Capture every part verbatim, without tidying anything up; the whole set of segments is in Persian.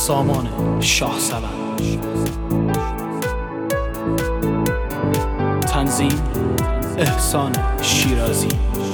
سامان شاهسوند. تنظیم احسان شیرازی.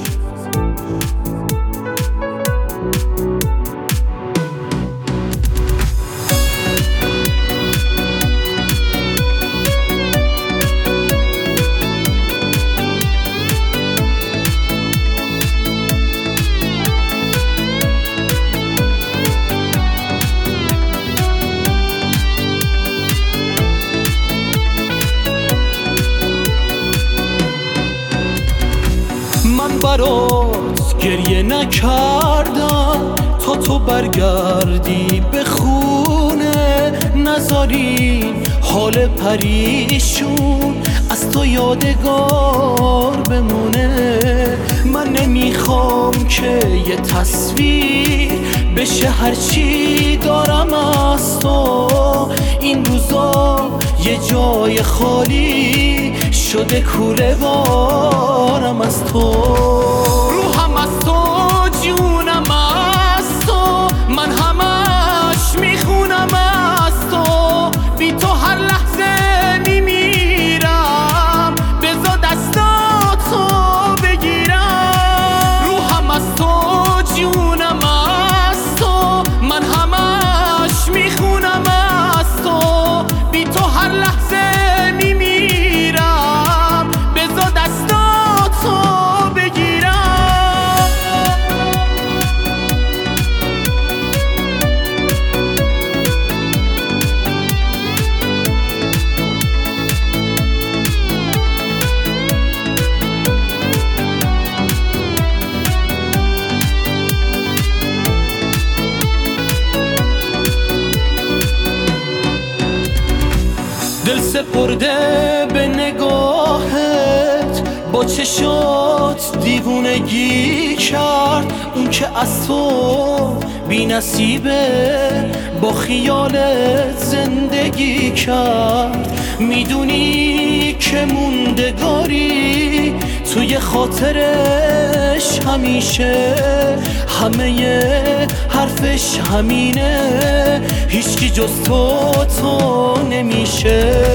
من برات گریه نکردم تا تو برگردی به خونه، نذاری حال پریشون از تو یادگار بمونه. من نمیخوام که یه تصویر بشه هرچی دارم از تو. این روزا یه جای خالی شده کوره بارم از تو. روحم از تو، جونم از تو، من همش میخونم از تو. بی تو هر لحظه میمیرم، بذار دستاتو بگیرم. روحم از تو، جونم از تو، من همش میخونم از تو. بی تو هر لحظه میمیرم، بذار دستاتو بگیرم. دل سپرده به نگاهت، با چشات دیوونگی کرد. اون که از تو بی نصیبه، با خیالت زندگی کرد. میدونی که موندگاری توی خاطرش همیشه، همه حرفش همینه، هیچکی جز تو تو نمیشه.